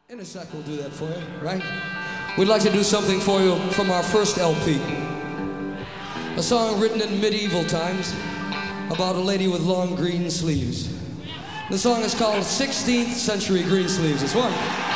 In a sec, we'll do that for you, right? We'd like to do something for you from our first LP. A song written in medieval times about a lady with long green sleeves. The song is called 16th Century Green Sleeves. It's one.